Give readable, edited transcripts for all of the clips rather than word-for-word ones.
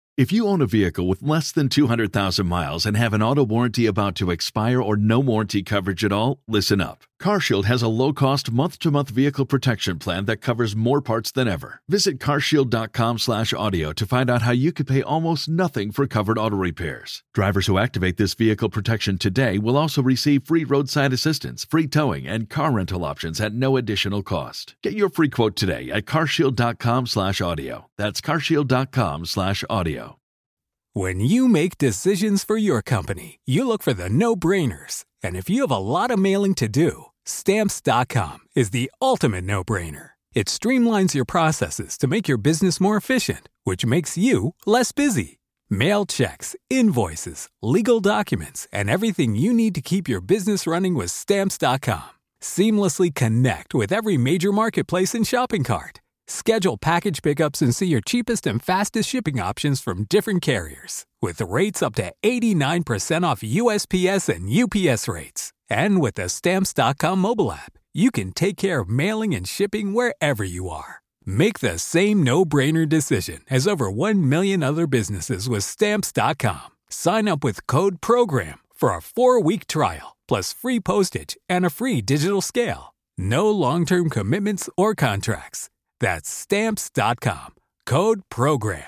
If you own a vehicle with less than 200,000 miles and have an auto warranty about to expire or no warranty coverage at all, listen up. CarShield has a low-cost month-to-month vehicle protection plan that covers more parts than ever. Visit carshield.com/audio to find out how you could pay almost nothing for covered auto repairs. Drivers who activate this vehicle protection today will also receive free roadside assistance, free towing, and car rental options at no additional cost. Get your free quote today at carshield.com/audio. That's carshield.com/audio. When you make decisions for your company, you look for the no-brainers. And if you have a lot of mailing to do, Stamps.com is the ultimate no-brainer. It streamlines your processes to make your business more efficient, which makes you less busy. Mail checks, invoices, legal documents, and everything you need to keep your business running with Stamps.com. Seamlessly connect with every major marketplace and shopping cart. Schedule package pickups and see your cheapest and fastest shipping options from different carriers, with rates up to 89% off USPS and UPS rates. And with the Stamps.com mobile app, you can take care of mailing and shipping wherever you are. Make the same no-brainer decision as over 1 million other businesses with Stamps.com. Sign up with code PROGRAM for a 4-week trial, plus free postage and a free digital scale. No long-term commitments or contracts. That's Stamps.com. Code PROGRAM.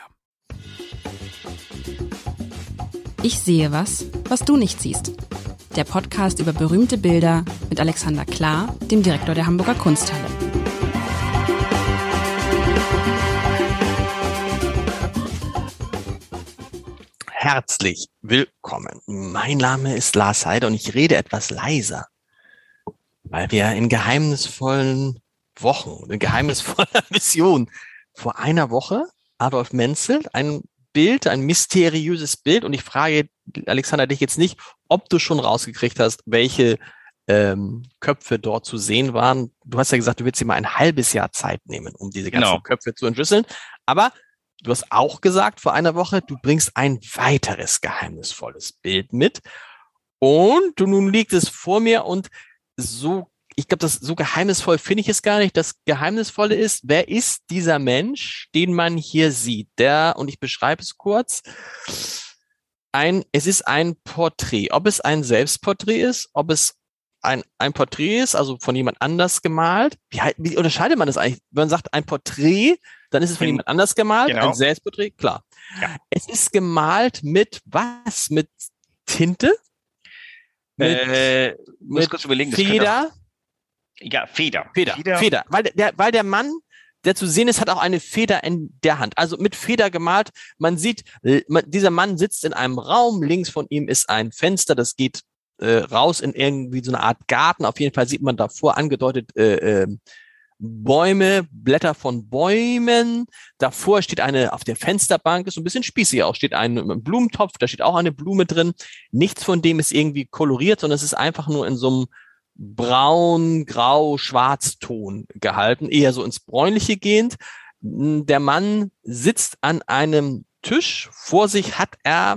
Ich sehe was, was du nicht siehst. Der Podcast über berühmte Bilder mit Alexander Klar, dem Direktor der Hamburger Kunsthalle. Herzlich willkommen. Mein Name ist Lars Heider und ich rede etwas leiser, weil wir in geheimnisvollen Wochen, in geheimnisvoller Mission vor einer Woche Adolf Menzel, ein Bild, ein mysteriöses Bild, und ich frage Alexander dich jetzt nicht, ob du schon rausgekriegt hast, welche Köpfe dort zu sehen waren. Du hast ja gesagt, du willst dir mal ein halbes Jahr Zeit nehmen, um diese ganzen Köpfe zu entschlüsseln, aber du hast auch gesagt vor einer Woche, du bringst ein weiteres geheimnisvolles Bild mit, und nun liegt es vor mir, und so, ich glaube, das so geheimnisvoll finde ich es gar nicht. Das Geheimnisvolle ist, wer ist dieser Mensch, den man hier sieht? Und ich beschreibe es kurz, es ist ein Porträt. Ob es ein Selbstporträt ist, ob es ein Porträt ist, also von jemand anders gemalt. Wie unterscheidet man das eigentlich? Wenn man sagt ein Porträt, dann ist es von jemand anders gemalt. Genau. Ein Selbstporträt, klar. Ja. Es ist gemalt mit was? Mit Tinte? Mit kurz überlegen, Feder? Ja, Feder. Weil der Mann, der zu sehen ist, hat auch eine Feder in der Hand. Also mit Feder gemalt. Man sieht, dieser Mann sitzt in einem Raum. Links von ihm ist ein Fenster, das geht raus in irgendwie so eine Art Garten. Auf jeden Fall sieht man davor angedeutet Bäume, Blätter von Bäumen. Davor steht auf der Fensterbank, ist so ein bisschen spießig auch, steht ein Blumentopf, da steht auch eine Blume drin. Nichts von dem ist irgendwie koloriert, sondern es ist einfach nur in so einem braun, grau, schwarzton gehalten, eher so ins Bräunliche gehend. Der Mann sitzt an einem Tisch, vor sich hat er,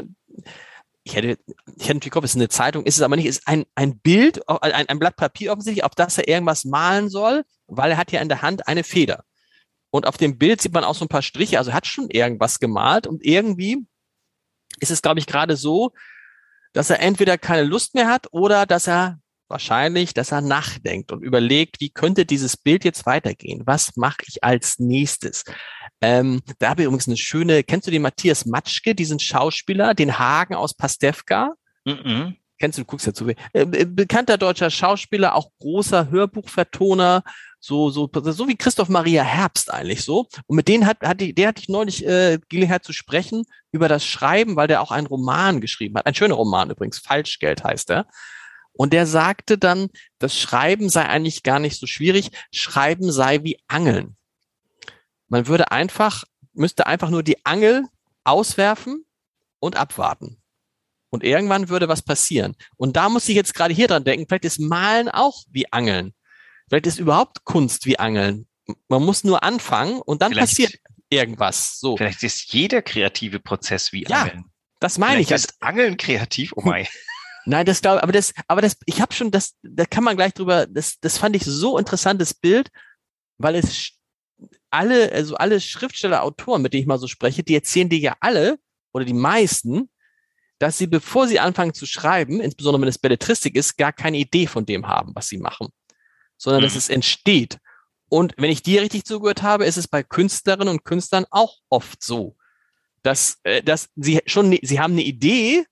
ich hätte im Kopf, es ist eine Zeitung, ist es aber nicht, ist ein Bild, ein Blatt Papier offensichtlich, auf das er irgendwas malen soll, weil er hat ja in der Hand eine Feder. Und auf dem Bild sieht man auch so ein paar Striche, also er hat schon irgendwas gemalt, und irgendwie ist es, glaube ich, gerade so, dass er entweder keine Lust mehr hat oder dass er nachdenkt und überlegt, wie könnte dieses Bild jetzt weitergehen? Was mache ich als nächstes? Da habe ich übrigens eine schöne, kennst du den Matthias Matschke, diesen Schauspieler, den Hagen aus Pastewka? Mhm. Kennst du bekannter deutscher Schauspieler, auch großer Hörbuchvertoner, so wie Christoph Maria Herbst eigentlich so. Und mit denen hatte ich neulich Gelegenheit zu sprechen über das Schreiben, weil der auch einen Roman geschrieben hat. Ein schöner Roman übrigens, Falschgeld heißt er. Und der sagte dann, das Schreiben sei eigentlich gar nicht so schwierig. Schreiben sei wie Angeln. Man müsste einfach nur die Angel auswerfen und abwarten. Und irgendwann würde was passieren. Und da muss ich jetzt gerade hier dran denken, vielleicht ist Malen auch wie Angeln. Vielleicht ist überhaupt Kunst wie Angeln. Man muss nur anfangen und dann passiert irgendwas. So. Vielleicht ist jeder kreative Prozess wie Angeln. Das meine ich. Vielleicht ist Angeln kreativ, oh mein. Nein, das glaube ich, da kann man gleich drüber, das fand ich so interessantes Bild, weil es alle Schriftsteller, Autoren, mit denen ich mal so spreche, die erzählen dir ja alle, oder die meisten, dass sie, bevor sie anfangen zu schreiben, insbesondere wenn es Belletristik ist, gar keine Idee von dem haben, was sie machen, sondern dass es entsteht. Und wenn ich dir richtig zugehört habe, ist es bei Künstlerinnen und Künstlern auch oft so, dass sie haben eine Idee,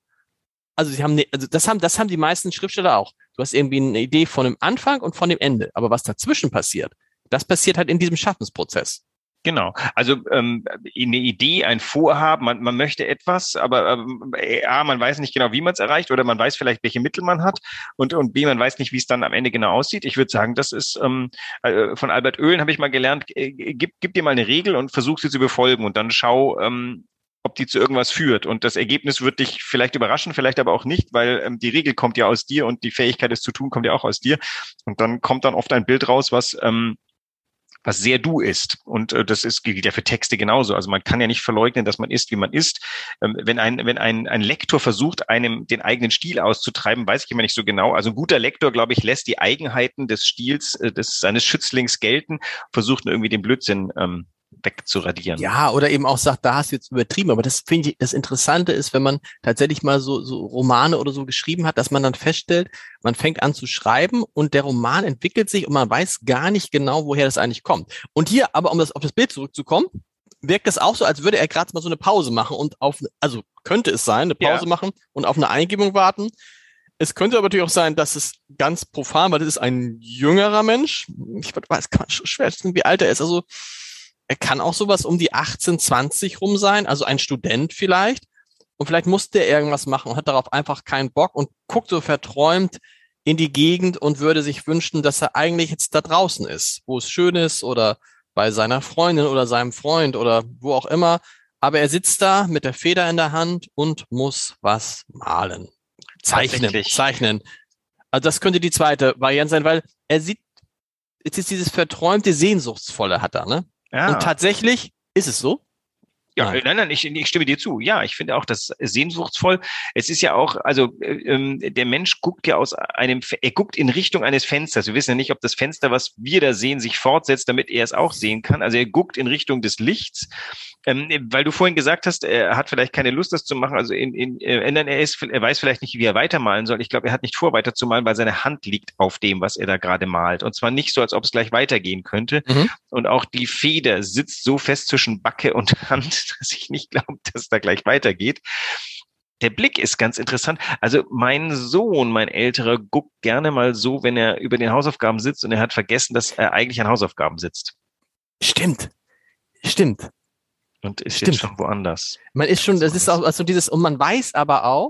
das haben die meisten Schriftsteller auch. Du hast irgendwie eine Idee von dem Anfang und von dem Ende. Aber was dazwischen passiert, das passiert halt in diesem Schaffensprozess. Genau. Also eine Idee, ein Vorhaben, man möchte etwas, aber A, man weiß nicht genau, wie man es erreicht, oder man weiß vielleicht, welche Mittel man hat, und B, man weiß nicht, wie es dann am Ende genau aussieht. Ich würde sagen, das ist von Albert Oehlen habe ich mal gelernt, gib dir mal eine Regel und versuch sie zu befolgen und dann schau, ob die zu irgendwas führt. Und das Ergebnis wird dich vielleicht überraschen, vielleicht aber auch nicht, weil die Regel kommt ja aus dir und die Fähigkeit, es zu tun, kommt ja auch aus dir. Und dann kommt dann oft ein Bild raus, was sehr du ist. Und gilt ja für Texte genauso. Also man kann ja nicht verleugnen, dass man ist, wie man ist. Wenn ein Lektor versucht, einem den eigenen Stil auszutreiben, weiß ich immer nicht so genau. Also ein guter Lektor, glaube ich, lässt die Eigenheiten des Stils seines Schützlings gelten, versucht nur irgendwie den Blödsinn wegzuradieren. Ja, oder eben auch sagt, da hast du jetzt übertrieben. Aber das finde ich, das Interessante ist, wenn man tatsächlich mal so Romane oder so geschrieben hat, dass man dann feststellt, man fängt an zu schreiben und der Roman entwickelt sich und man weiß gar nicht genau, woher das eigentlich kommt. Und hier, aber um auf das Bild zurückzukommen, wirkt das auch so, als würde er gerade mal so eine Pause machen und also könnte es sein, eine Pause machen und auf eine Eingebung warten. Es könnte aber natürlich auch sein, dass es ganz profan, weil das ist ein jüngerer Mensch. Ich weiß gar nicht, schwer, wie alt er ist. Also er kann auch sowas um die 18, 20 rum sein, also ein Student vielleicht. Und vielleicht musste er irgendwas machen und hat darauf einfach keinen Bock und guckt so verträumt in die Gegend und würde sich wünschen, dass er eigentlich jetzt da draußen ist, wo es schön ist oder bei seiner Freundin oder seinem Freund oder wo auch immer. Aber er sitzt da mit der Feder in der Hand und muss was malen. Zeichnen. Also das könnte die zweite Variante sein, weil er sieht, jetzt ist dieses verträumte, sehnsuchtsvolle hat er, ne? Ja. Und tatsächlich ist es so. Ja, nein, ich stimme dir zu. Ja, ich finde auch das sehnsuchtsvoll. Es ist ja auch, also der Mensch guckt ja er guckt in Richtung eines Fensters. Wir wissen ja nicht, ob das Fenster, was wir da sehen, sich fortsetzt, damit er es auch sehen kann. Also er guckt in Richtung des Lichts. Weil du vorhin gesagt hast, er hat vielleicht keine Lust, das zu machen. Also er weiß vielleicht nicht, wie er weitermalen soll. Ich glaube, er hat nicht vor, weiterzumalen, weil seine Hand liegt auf dem, was er da gerade malt. Und zwar nicht so, als ob es gleich weitergehen könnte. Mhm. Und auch die Feder sitzt so fest zwischen Backe und Hand, dass ich nicht glaube, dass da gleich weitergeht. Der Blick ist ganz interessant. Also mein Sohn, mein Älterer, guckt gerne mal so, wenn er über den Hausaufgaben sitzt und er hat vergessen, dass er eigentlich an Hausaufgaben sitzt. Stimmt. Und ist jetzt schon woanders. Man ist schon, das ist auch also dieses, und man weiß aber auch,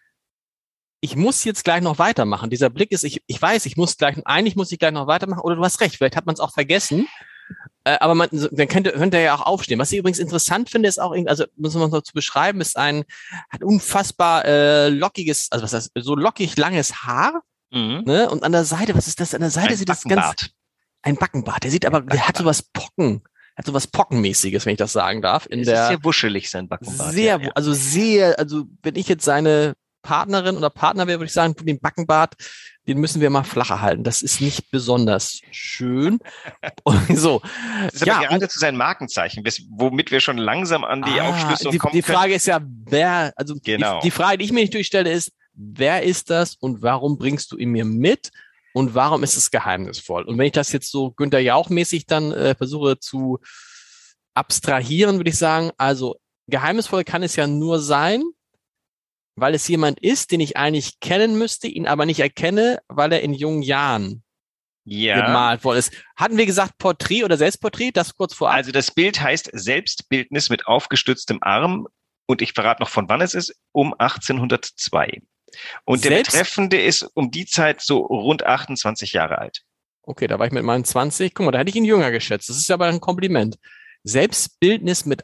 ich muss jetzt gleich noch weitermachen. Dieser Blick ist, ich weiß, eigentlich muss ich gleich noch weitermachen, oder du hast recht, vielleicht hat man es auch vergessen. Aber dann könnte er ja auch aufstehen. Was ich übrigens interessant finde, ist auch, also muss man noch zu beschreiben, hat unfassbar lockiges, also was heißt, so lockig langes Haar. Mhm. Ne? Und an der Seite, was ist das? An der Seite sieht das ganz, ein Backenbart. Der hat sowas Pockenmäßiges, wenn ich das sagen darf. Es ist sehr wuschelig, sein Backenbart. Also wenn ich jetzt seine Partnerin oder Partner wäre, würde ich sagen, den Backenbart, den müssen wir mal flacher halten. Das ist nicht besonders schön. Und so. Das ist aber gerade zu seinem Markenzeichen, womit wir schon langsam an die Aufschlüsselung kommen können. Die Frage ist ja, die Frage, die ich mir nicht durchstelle, ist, wer ist das und warum bringst du ihn mir mit? Und warum ist es geheimnisvoll? Und wenn ich das jetzt so Günther Jauch-mäßig dann versuche zu abstrahieren, würde ich sagen, also geheimnisvoll kann es ja nur sein, weil es jemand ist, den ich eigentlich kennen müsste, ihn aber nicht erkenne, weil er in jungen Jahren gemalt worden ist. Hatten wir gesagt Porträt oder Selbstporträt? Das kurz vorab. Also das Bild heißt Selbstbildnis mit aufgestütztem Arm und ich verrate noch, von wann es ist, um 1802. Und der Betreffende ist um die Zeit so rund 28 Jahre alt. Okay, da war ich mit meinen 20. Guck mal, da hätte ich ihn jünger geschätzt. Das ist ja aber ein Kompliment. Selbstbildnis mit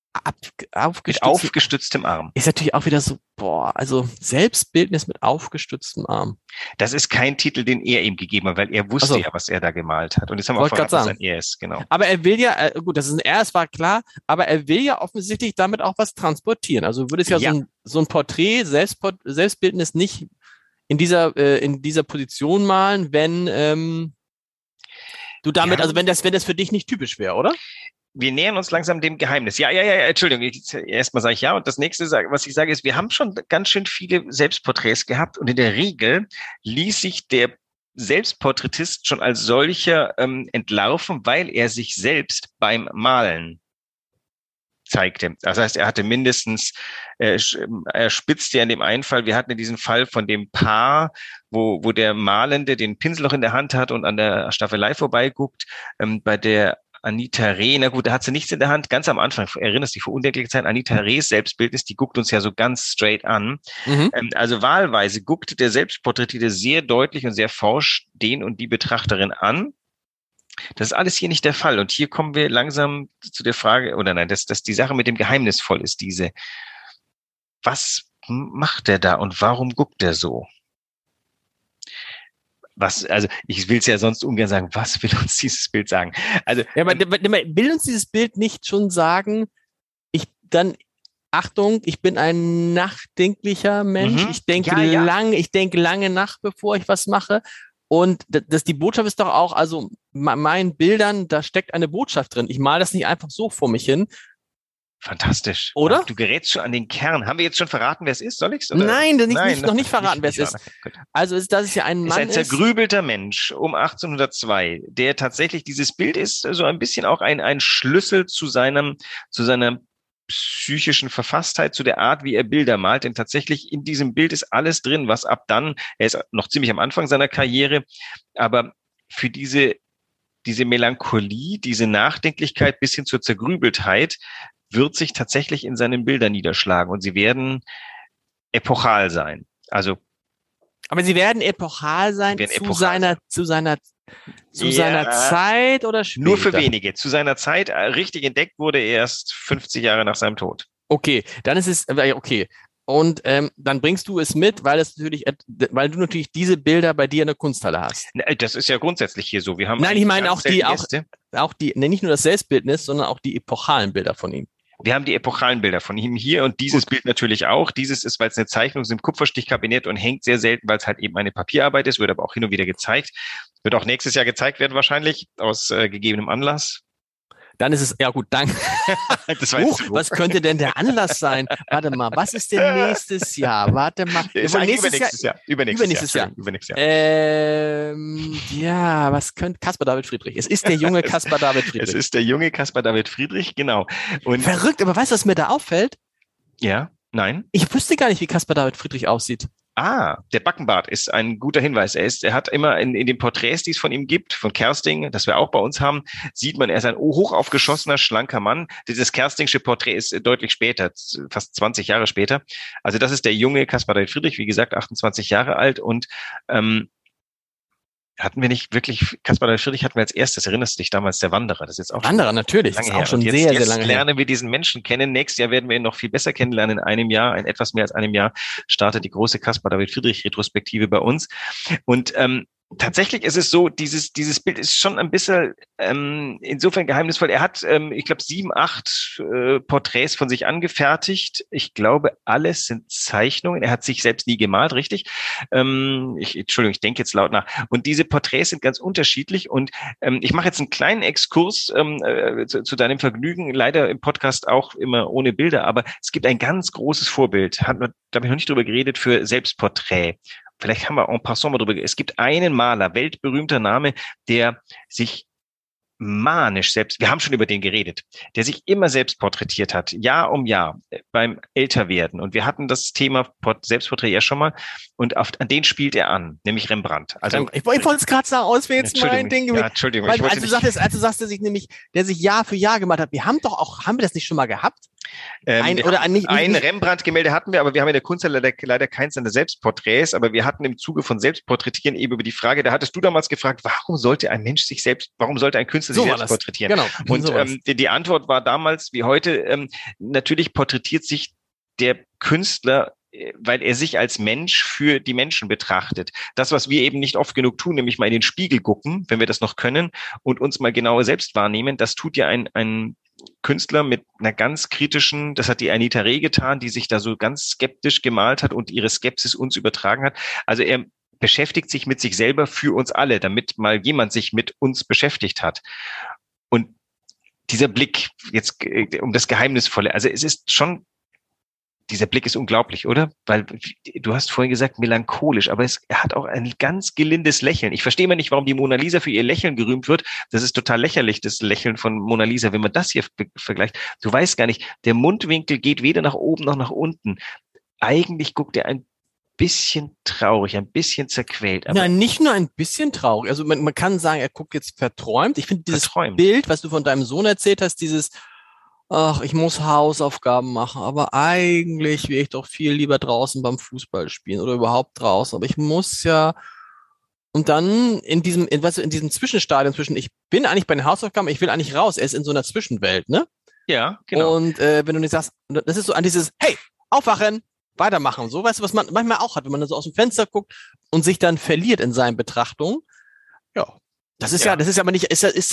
aufgestütztem Arm. Ist natürlich auch wieder so, also Selbstbildnis mit aufgestütztem Arm. Das ist kein Titel, den er ihm gegeben hat, weil er wusste ja, was er da gemalt hat. Und jetzt haben wir verraten, dass es ein Er ist, genau. Aber er will ja, gut, das ist ein Er, es war klar, aber er will ja offensichtlich damit auch was transportieren. Also würde es ja so ein Porträt, Selbstbildnis nicht in dieser Position malen, wenn du damit, also wenn das für dich nicht typisch wäre, oder? wir nähern uns langsam dem Geheimnis. Ja, Entschuldigung. Erstmal sage ich ja. Und das nächste, was ich sage, ist, wir haben schon ganz schön viele Selbstporträts gehabt. Und in der Regel ließ sich der Selbstporträtist schon als solcher entlarven, weil er sich selbst beim Malen zeigte. Das heißt, er hatte mindestens, er spitzte ja in dem einen Fall, wir hatten in diesem Fall von dem Paar, wo der Malende den Pinsel noch in der Hand hat und an der Staffelei vorbeiguckt, bei der Anita Reh, na gut, da hat sie nichts in der Hand. Ganz am Anfang, erinnerst dich, vor undenklicher Zeit, Anita Rehs Selbstbildnis, die guckt uns ja so ganz straight an. Mhm. Also wahlweise guckte der Selbstporträtierte sehr deutlich und sehr forsch den und die Betrachterin an. Das ist alles hier nicht der Fall. Und hier kommen wir langsam zu der Frage, oder nein, dass die Sache mit dem geheimnisvoll ist, diese, was macht der da und warum guckt der so? Also ich will es ja sonst ungern sagen, was will uns dieses Bild sagen? Also ja, aber will uns dieses Bild nicht schon sagen, Achtung, ich bin ein nachdenklicher Mensch, ich denke lange nach, bevor ich was mache. Und die Botschaft ist doch auch, also meinen Bildern, da steckt eine Botschaft drin. Ich male das nicht einfach so vor mich hin. Fantastisch. Oder? Du gerätst schon an den Kern. Haben wir jetzt schon verraten, wer es ist? Soll ich's? Nein, noch nicht verraten, wer es ist. Also das ist ja ein Mann. Ist ein zergrübelter Mensch um 1802, der tatsächlich, dieses Bild ist so ein bisschen auch ein Schlüssel zu seiner psychischen Verfasstheit, zu der Art, wie er Bilder malt. Denn tatsächlich in diesem Bild ist alles drin, was ab dann, er ist noch ziemlich am Anfang seiner Karriere, aber für diese Melancholie, diese Nachdenklichkeit bis hin zur Zergrübeltheit wird sich tatsächlich in seinen Bildern niederschlagen und sie werden epochal sein. Aber sie werden epochal sein zu seiner Zeit oder später? Nur für wenige. Zu seiner Zeit, richtig entdeckt wurde er erst 50 Jahre nach seinem Tod. Okay, dann ist es, okay. Und dann bringst du es mit, weil du natürlich diese Bilder bei dir in der Kunsthalle hast. Das ist ja grundsätzlich hier so. Wir haben Nein, ich meine auch nicht nur das Selbstbildnis, sondern auch die epochalen Bilder von ihm. Wir haben die epochalen Bilder von ihm hier und dieses Bild natürlich auch. Dieses ist, weil es eine Zeichnung ist, im Kupferstichkabinett und hängt sehr selten, weil es halt eben eine Papierarbeit ist, wird aber auch hin und wieder gezeigt. Wird auch nächstes Jahr gezeigt werden wahrscheinlich, aus gegebenem Anlass. Dann ist es, ja gut, danke. Was könnte denn der Anlass sein? Warte mal, was ist denn nächstes Jahr? Warte mal. Übernächstes Jahr. Ja, was könnte Caspar David Friedrich? Es ist der junge Caspar David Friedrich. Genau. Und verrückt, aber weißt du, was mir da auffällt? Ja, nein. Ich wüsste gar nicht, wie Caspar David Friedrich aussieht. Der Backenbart ist ein guter Hinweis. Er hat immer in den Porträts, die es von ihm gibt, von Kersting, das wir auch bei uns haben, sieht man, er ist ein hochaufgeschossener, schlanker Mann. Dieses Kerstingsche Porträt ist deutlich später, fast 20 Jahre später. Also das ist der junge Caspar David Friedrich, wie gesagt, 28 Jahre alt und hatten wir nicht wirklich, Caspar David Friedrich hatten wir als erstes, erinnerst du dich damals, der Wanderer, das ist jetzt auch Wanderer, natürlich, lange das ist auch her. schon jetzt, sehr jetzt lange her. lernen wir diesen Menschen kennen, nächstes Jahr werden wir ihn noch viel besser kennenlernen, in etwas mehr als einem Jahr startet die große Caspar David Friedrich Retrospektive bei uns und tatsächlich ist es so, dieses Bild ist schon ein bisschen insofern geheimnisvoll. Er hat, ich glaube, 7, 8 Porträts von sich angefertigt. Ich glaube, alles sind Zeichnungen. Er hat sich selbst nie gemalt, richtig? Entschuldigung, ich denke jetzt laut nach. Und diese Porträts sind ganz unterschiedlich. Und ich mache jetzt einen kleinen Exkurs zu deinem Vergnügen. Leider im Podcast auch immer ohne Bilder. Aber es gibt ein ganz großes Vorbild. Da habe ich noch nicht drüber geredet, für Selbstporträt. Vielleicht haben wir en passant mal drüber geredet. Es gibt einen Maler, weltberühmter Name, der sich manisch selbst, wir haben schon über den geredet, der sich immer selbst porträtiert hat, Jahr um Jahr beim Älterwerden. Und wir hatten das Thema Selbstporträt ja schon mal und an den spielt er an, nämlich Rembrandt. Also ich wollte es gerade sagen, aus wäre jetzt mein Ding. Ja, Entschuldigung. Weil, als du sagst, der sich Jahr für Jahr gemacht hat, haben wir das nicht schon mal gehabt? Ein Rembrandt-Gemälde hatten wir, aber wir haben in der Kunst leider keins seiner Selbstporträts, aber wir hatten im Zuge von Selbstporträtieren eben über die Frage, da hattest du damals gefragt, warum sollte ein Künstler sich selbst porträtieren? Genau. Und die Antwort war damals wie heute, natürlich porträtiert sich der Künstler, weil er sich als Mensch für die Menschen betrachtet. Das, was wir eben nicht oft genug tun, nämlich mal in den Spiegel gucken, wenn wir das noch können, und uns mal genauer selbst wahrnehmen, das tut ja ein Künstler mit einer ganz kritischen, das hat die Anita Reh getan, die sich da so ganz skeptisch gemalt hat und ihre Skepsis uns übertragen hat. Also er beschäftigt sich mit sich selber für uns alle, damit mal jemand sich mit uns beschäftigt hat. Und dieser Blick jetzt um das Geheimnisvolle, also es ist schon, dieser Blick ist unglaublich, oder? Weil du hast vorhin gesagt, melancholisch, aber er hat auch ein ganz gelindes Lächeln. Ich verstehe mal nicht, warum die Mona Lisa für ihr Lächeln gerühmt wird. Das ist total lächerlich, das Lächeln von Mona Lisa, wenn man das hier vergleicht. Du weißt gar nicht, der Mundwinkel geht weder nach oben noch nach unten. Eigentlich guckt er ein bisschen traurig, ein bisschen zerquält. Aber Nein, nicht nur ein bisschen traurig. Also man kann sagen, er guckt jetzt verträumt. Ich finde dieses Bild, was du von deinem Sohn erzählt hast, ach, ich muss Hausaufgaben machen, aber eigentlich wäre ich doch viel lieber draußen beim Fußball spielen oder überhaupt draußen. Aber ich muss ja, und dann in diesem Zwischenstadium zwischen, ich bin eigentlich bei den Hausaufgaben, ich will eigentlich raus. Er ist in so einer Zwischenwelt, ne? Ja, genau. Und wenn du nicht sagst, das ist so an dieses, hey, aufwachen, weitermachen. So, weißt du, was man manchmal auch hat, wenn man so aus dem Fenster guckt und sich dann verliert in seinen Betrachtungen. Ja. Das ist aber nicht,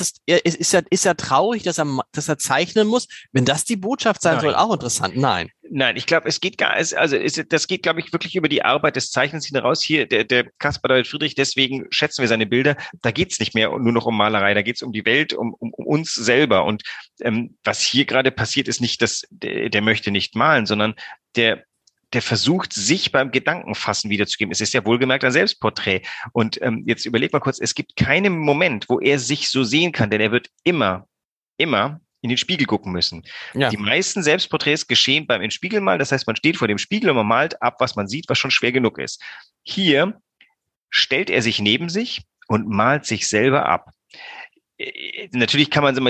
ist ja traurig, dass er zeichnen muss. Wenn das die Botschaft sein soll, auch interessant. Nein, ich glaube, das geht, glaube ich, wirklich über die Arbeit des Zeichnens hinaus. Hier, der Caspar David Friedrich, deswegen schätzen wir seine Bilder. Da geht's nicht mehr nur noch um Malerei, da geht's um die Welt, um uns selber. Und was hier gerade passiert, ist nicht, dass der möchte nicht malen, sondern der versucht, sich beim Gedankenfassen wiederzugeben. Es ist ja wohlgemerkt ein Selbstporträt. Und jetzt überleg mal kurz, es gibt keinen Moment, wo er sich so sehen kann, denn er wird immer in den Spiegel gucken müssen. Ja. Die meisten Selbstporträts geschehen beim Inspiegelmalen. Das heißt, man steht vor dem Spiegel und man malt ab, was man sieht, was schon schwer genug ist. Hier stellt er sich neben sich und malt sich selber ab. Natürlich kann man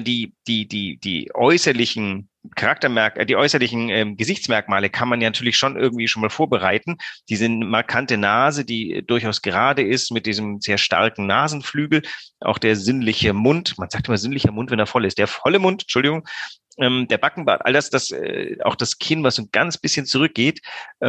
die äußerlichen die äußerlichen Gesichtsmerkmale kann man ja natürlich schon irgendwie schon mal vorbereiten. Diese markante Nase, die durchaus gerade ist, mit diesem sehr starken Nasenflügel, auch der sinnliche Mund, man sagt immer sinnlicher Mund, wenn er voll ist, der volle Mund, Entschuldigung, der Backenbart, all das, auch das Kinn, was so ein ganz bisschen zurückgeht,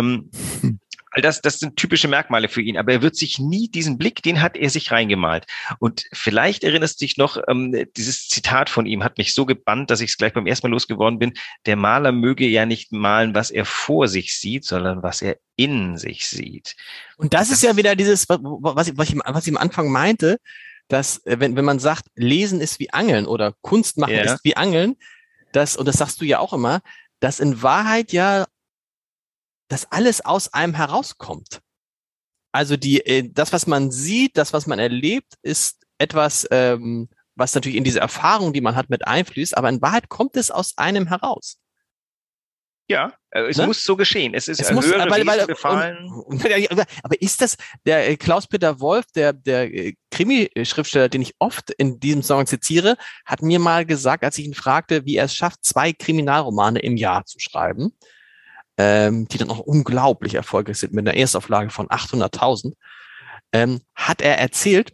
all das sind typische Merkmale für ihn, aber er wird sich nie, diesen Blick, den hat er sich reingemalt. Und vielleicht erinnerst du dich noch, dieses Zitat von ihm hat mich so gebannt, dass ich es gleich beim ersten Mal losgeworden bin. Der Maler möge ja nicht malen, was er vor sich sieht, sondern was er in sich sieht. Und das ist ja wieder dieses, was ich am Anfang meinte, dass, wenn man sagt, Lesen ist wie Angeln oder Kunst machen ist wie Angeln, und das sagst du ja auch immer, dass in Wahrheit ja dass alles aus einem herauskommt. Also das, was man sieht, das, was man erlebt, ist etwas, was natürlich in diese Erfahrung, die man hat, mit einfließt, aber in Wahrheit kommt es aus einem heraus. Ja, es muss so geschehen. Es muss befallen. Aber ist das, der Klaus-Peter Wolf, der Krimi-Schriftsteller, den ich oft in diesem Song zitiere, hat mir mal gesagt, als ich ihn fragte, wie er es schafft, 2 Kriminalromane im Jahr zu schreiben, die dann auch unglaublich erfolgreich sind mit einer Erstauflage von 800.000, hat er erzählt,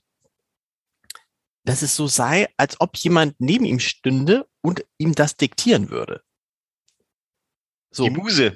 dass es so sei, als ob jemand neben ihm stünde und ihm das diktieren würde. So. Die Muse.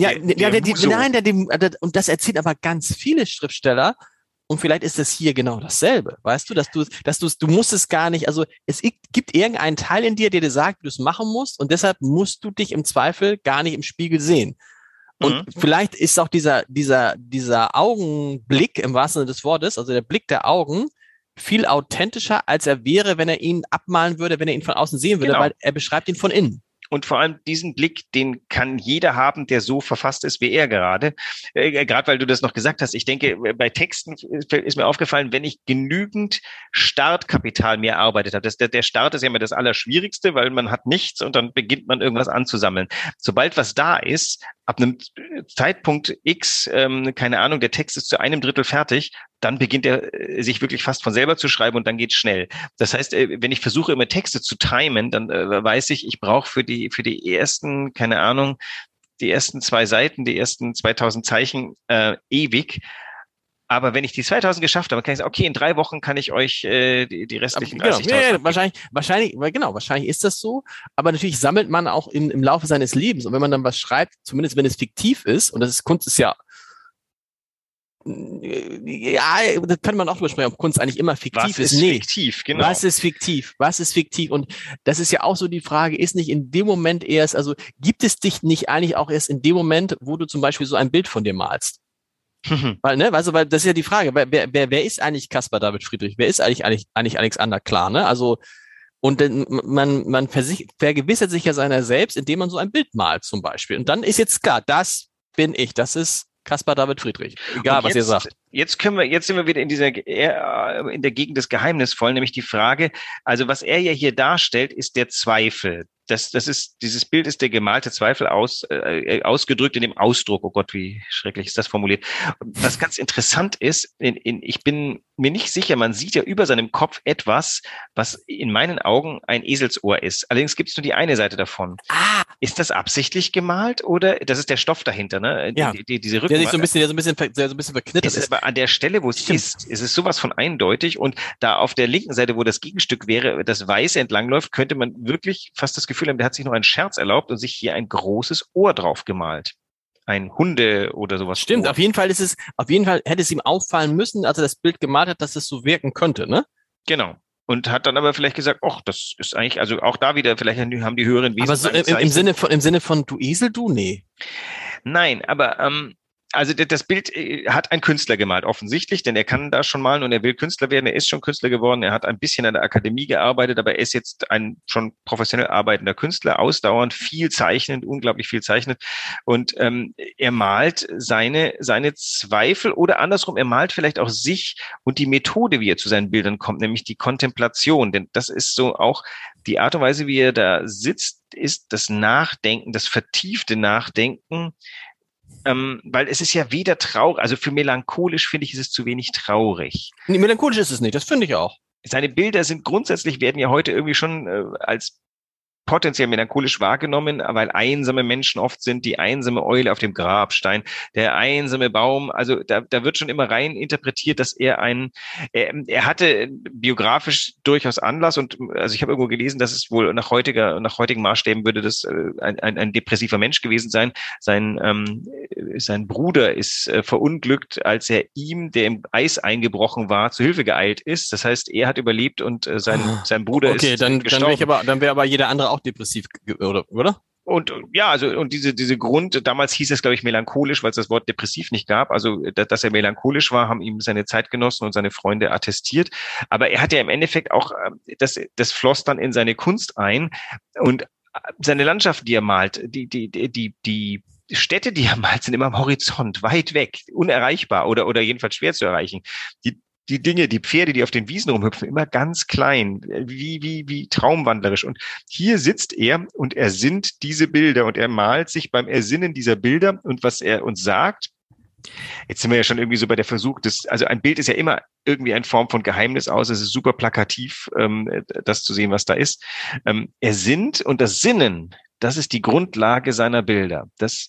Und das erzählen aber ganz viele Schriftsteller. Und vielleicht ist das hier genau dasselbe. Weißt du, du musst es gar nicht, also es gibt irgendeinen Teil in dir, der dir sagt, wie du es machen musst, und deshalb musst du dich im Zweifel gar nicht im Spiegel sehen. Und vielleicht ist auch dieser Augenblick im wahrsten Sinne des Wortes, also der Blick der Augen, viel authentischer, als er wäre, wenn er ihn abmalen würde, wenn er ihn von außen sehen würde, weil er beschreibt ihn von innen. Und vor allem diesen Blick, den kann jeder haben, der so verfasst ist wie er gerade. Gerade weil du das noch gesagt hast. Ich denke, bei Texten ist mir aufgefallen, wenn ich genügend Startkapital mir erarbeitet habe. Der Start ist ja immer das Allerschwierigste, weil man hat nichts und dann beginnt man irgendwas anzusammeln. Sobald was da ist, ab einem Zeitpunkt X, keine Ahnung, der Text ist zu 1/3 fertig, dann beginnt er sich wirklich fast von selber zu schreiben und dann geht's schnell. Das heißt, wenn ich versuche, immer Texte zu timen, dann weiß ich brauche für die ersten, keine Ahnung, die ersten 2 Seiten, die ersten 2000 Zeichen ewig. Aber wenn ich die 2000 geschafft habe, kann ich sagen, okay, in 3 Wochen kann ich euch die restlichen 30.000. Wahrscheinlich ist das so. Aber natürlich sammelt man auch im Laufe seines Lebens. Und wenn man dann was schreibt, zumindest wenn es fiktiv ist, und Kunst ist ja, das kann man auch besprechen, ob Kunst eigentlich immer fiktiv ist. Fiktiv, genau. Was ist fiktiv? Und das ist ja auch so die Frage, ist nicht in dem Moment erst, also gibt es dich nicht eigentlich auch erst in dem Moment, wo du zum Beispiel so ein Bild von dir malst? Weil das ist ja die Frage, wer ist eigentlich Caspar David Friedrich? Wer ist eigentlich Alexander Klar, ne? Also, Und dann, man vergewissert sich ja seiner selbst, indem man so ein Bild malt zum Beispiel. Und dann ist jetzt klar, das bin ich, das ist Caspar David Friedrich. Egal, was ihr sagt. Jetzt sind wir wieder in der Gegend des Geheimnisvollen, nämlich die Frage, also was er ja hier darstellt, ist der Zweifel. Dieses Bild ist der gemalte Zweifel ausgedrückt in dem Ausdruck. Oh Gott, wie schrecklich ist das formuliert. Was ganz interessant ist, ich bin mir nicht sicher, man sieht ja über seinem Kopf etwas, was in meinen Augen ein Eselsohr ist. Allerdings gibt es nur die eine Seite davon. Ist das absichtlich gemalt oder das ist der Stoff dahinter, ne? Ja. Diese Rücken. Der so ein bisschen verknittert ist. Aber an der Stelle, wo es ist es sowas von eindeutig und da auf der linken Seite, wo das Gegenstück wäre, das Weiße entlangläuft, könnte man wirklich fast das Gefühl haben, der hat sich noch einen Scherz erlaubt und sich hier ein großes Ohr drauf gemalt. Ein Hunde oder sowas. Stimmt, auf jeden Fall hätte es ihm auffallen müssen, als er das Bild gemalt hat, dass es so wirken könnte, ne? Genau. Und hat dann aber vielleicht gesagt, ach, das ist eigentlich, also auch da wieder, vielleicht haben die höheren Wesen. Aber so im Sinne von du Esel, du? Nee. Nein, aber also das Bild hat ein Künstler gemalt, offensichtlich, denn er kann da schon malen und er will Künstler werden. Er ist schon Künstler geworden. Er hat ein bisschen an der Akademie gearbeitet, aber er ist jetzt ein schon professionell arbeitender Künstler, ausdauernd, viel zeichnend, unglaublich viel zeichnet. Und er malt seine Zweifel oder andersrum, er malt vielleicht auch sich und die Methode, wie er zu seinen Bildern kommt, nämlich die Kontemplation. Denn das ist so auch die Art und Weise, wie er da sitzt, ist das Nachdenken, das vertiefte Nachdenken. Weil es ist ja weder traurig, also für melancholisch finde ich, ist es zu wenig traurig. Nee, melancholisch ist es nicht, das finde ich auch. Seine Bilder werden ja heute irgendwie schon als potenziell melancholisch wahrgenommen, weil einsame Menschen oft sind, die einsame Eule auf dem Grabstein, der einsame Baum, also da wird schon immer rein interpretiert, dass er er hatte biografisch durchaus Anlass und also ich habe irgendwo gelesen, dass es wohl nach heutigen Maßstäben würde das ein depressiver Mensch gewesen sein. Sein Bruder ist verunglückt, als er ihm, der im Eis eingebrochen war, zu Hilfe geeilt ist. Das heißt, er hat überlebt und sein Bruder ist gestorben. Okay, dann wäre aber jeder andere auch depressiv, oder? Und ja, also und diese damals hieß es, glaube ich, melancholisch, weil es das Wort depressiv nicht gab. Also, dass er melancholisch war, haben ihm seine Zeitgenossen und seine Freunde attestiert. Aber er hat ja im Endeffekt auch, das floss dann in seine Kunst ein. Und seine Landschaften, die er malt, die Städte, die er malt, sind immer am Horizont, weit weg, unerreichbar oder jedenfalls schwer zu erreichen. Die Dinge, die Pferde, die auf den Wiesen rumhüpfen, immer ganz klein, wie traumwandlerisch. Und hier sitzt er und ersinnt diese Bilder und er malt sich beim Ersinnen dieser Bilder und was er uns sagt. Jetzt sind wir ja schon irgendwie so bei der Versuch, also ein Bild ist ja immer irgendwie eine Form von Geheimnis aus. Es ist super plakativ, das zu sehen, was da ist. Er sinnt und das Sinnen, das ist die Grundlage seiner Bilder.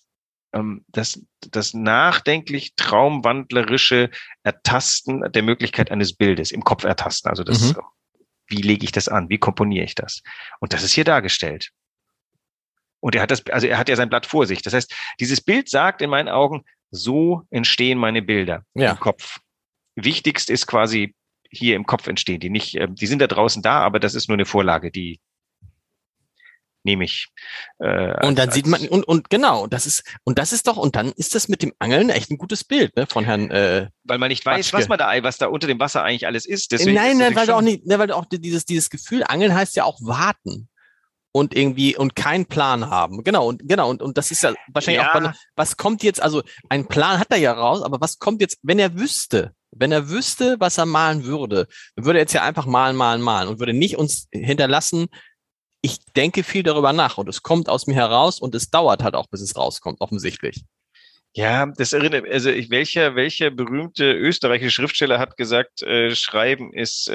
Das nachdenklich traumwandlerische Ertasten der Möglichkeit eines Bildes im Kopf ertasten. Also wie lege ich das an? Wie komponiere ich das? Und das ist hier dargestellt. Und er hat ja sein Blatt vor sich. Das heißt, dieses Bild sagt in meinen Augen, so entstehen meine Bilder im Kopf. Wichtigst ist quasi hier im Kopf entstehen. Die sind da draußen da, aber das ist nur eine Vorlage, die nehme ich. Und dann sieht man, und genau, das ist doch, und dann ist das mit dem Angeln echt ein gutes Bild, ne, von Herrn, weil man nicht weiß, was da unter dem Wasser eigentlich alles ist. Deswegen nein, weil du auch dieses Gefühl, Angeln heißt ja auch warten. Und irgendwie, und keinen Plan haben. Genau, und das ist ja wahrscheinlich auch, was kommt jetzt, also ein Plan hat er ja raus, aber was kommt jetzt, wenn er wüsste, was er malen würde, dann würde er jetzt ja einfach malen und würde nicht uns hinterlassen, ich denke viel darüber nach und es kommt aus mir heraus und es dauert halt auch, bis es rauskommt, offensichtlich. Ja, das erinnert, also welcher berühmte österreichische Schriftsteller hat gesagt, Schreiben ist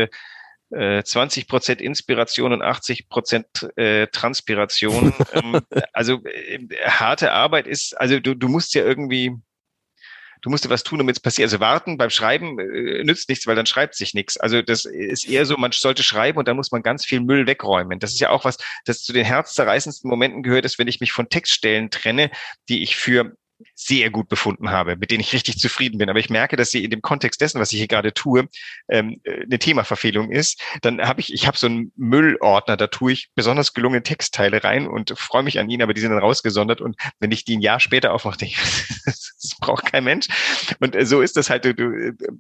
20% Inspiration und 80% Transpiration. Also harte Arbeit ist, also du musst ja irgendwie, du musst dir was tun, damit es passiert. Also warten beim Schreiben nützt nichts, weil dann schreibt sich nichts. Also das ist eher so, man sollte schreiben und dann muss man ganz viel Müll wegräumen. Das ist ja auch was, das zu den herzzerreißendsten Momenten gehört, ist, wenn ich mich von Textstellen trenne, die ich für sehr gut befunden habe, mit denen ich richtig zufrieden bin. Aber ich merke, dass sie in dem Kontext dessen, was ich hier gerade tue, eine Themaverfehlung ist. Dann habe ich habe so einen Müllordner, da tue ich besonders gelungene Textteile rein und freue mich an ihnen, aber die sind dann rausgesondert. Und wenn ich die ein Jahr später aufmache, denke ich, das braucht kein Mensch. Und so ist das halt.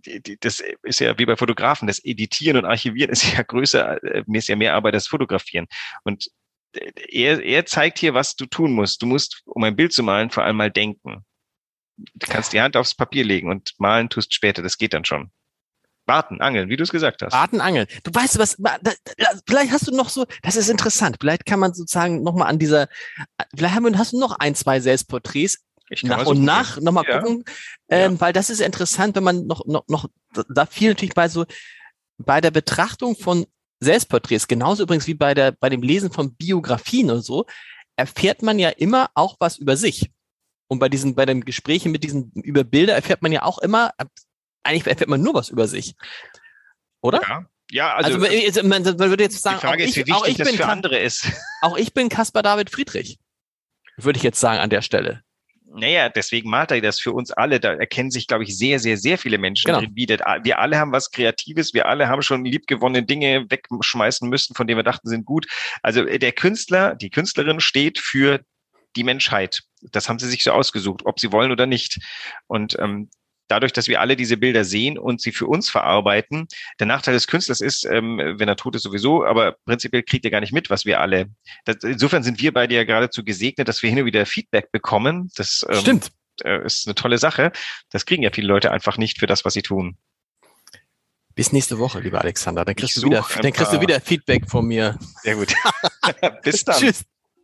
das ist ja wie bei Fotografen, das Editieren und Archivieren ist ja größer, mir ist ja mehr Arbeit als Fotografieren. Und er zeigt hier, was du tun musst. Du musst, um ein Bild zu malen, vor allem mal denken. Du kannst die Hand aufs Papier legen und malen tust später, das geht dann schon. Warten, angeln, wie du es gesagt hast. Warten, angeln. Du weißt was, vielleicht hast du noch so, das ist interessant, vielleicht kann man sozusagen nochmal an hast du noch 1, 2 Selbstporträts, nach und nach nochmal gucken, weil das ist interessant, wenn man noch da viel natürlich bei der Betrachtung von Selbstporträts, genauso übrigens wie bei dem Lesen von Biografien und so, erfährt man ja immer auch was über sich. Und bei den Gesprächen über Bilder erfährt man ja auch immer, eigentlich erfährt man nur was über sich. Oder? Ja, also man würde jetzt sagen, die Frage ist, wie wichtig das für andere ist. Auch ich bin Caspar David Friedrich, würde ich jetzt sagen an der Stelle. Naja, deswegen malt er das für uns alle. Da erkennen sich, glaube ich, sehr, sehr, sehr viele Menschen drin wieder. Wir alle haben was Kreatives. Wir alle haben schon liebgewonnene Dinge wegschmeißen müssen, von denen wir dachten, sind gut. Also der Künstler, die Künstlerin steht für die Menschheit. Das haben sie sich so ausgesucht, ob sie wollen oder nicht. Und dadurch, dass wir alle diese Bilder sehen und sie für uns verarbeiten, der Nachteil des Künstlers ist, wenn er tot ist sowieso, aber prinzipiell kriegt er gar nicht mit, was wir alle. Insofern sind wir beide ja geradezu gesegnet, dass wir hin und wieder Feedback bekommen. Das stimmt. Ist eine tolle Sache. Das kriegen ja viele Leute einfach nicht für das, was sie tun. Bis nächste Woche, lieber Alexander. Dann kriegst du wieder Feedback von mir. Sehr gut. Bis dann. Tschüss.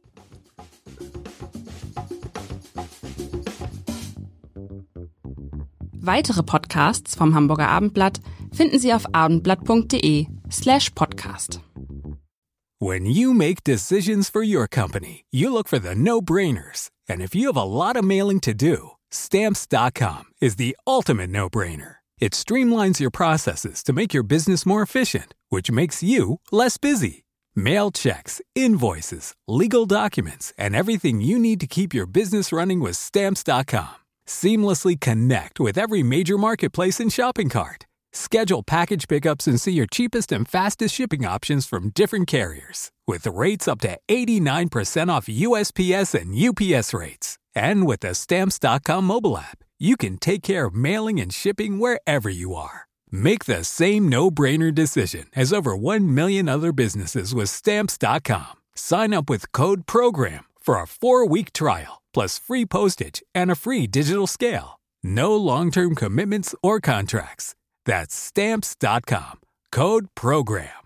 Weitere Podcasts vom Hamburger Abendblatt finden Sie auf abendblatt.de/podcast. When you make decisions for your company, you look for the no-brainers. And if you have a lot of mailing to do, Stamps.com is the ultimate no-brainer. It streamlines your processes to make your business more efficient, which makes you less busy. Mail checks, invoices, legal documents, and everything you need to keep your business running with Stamps.com. Seamlessly connect with every major marketplace and shopping cart. Schedule package pickups and see your cheapest and fastest shipping options from different carriers. With rates up to 89% off USPS and UPS rates. And with the Stamps.com mobile app, you can take care of mailing and shipping wherever you are. Make the same no-brainer decision as over 1 million other businesses with Stamps.com. Sign up with code PROGRAM for a 4-week trial, plus free postage and a free digital scale. No long-term commitments or contracts. That's Stamps.com. Code PROGRAM.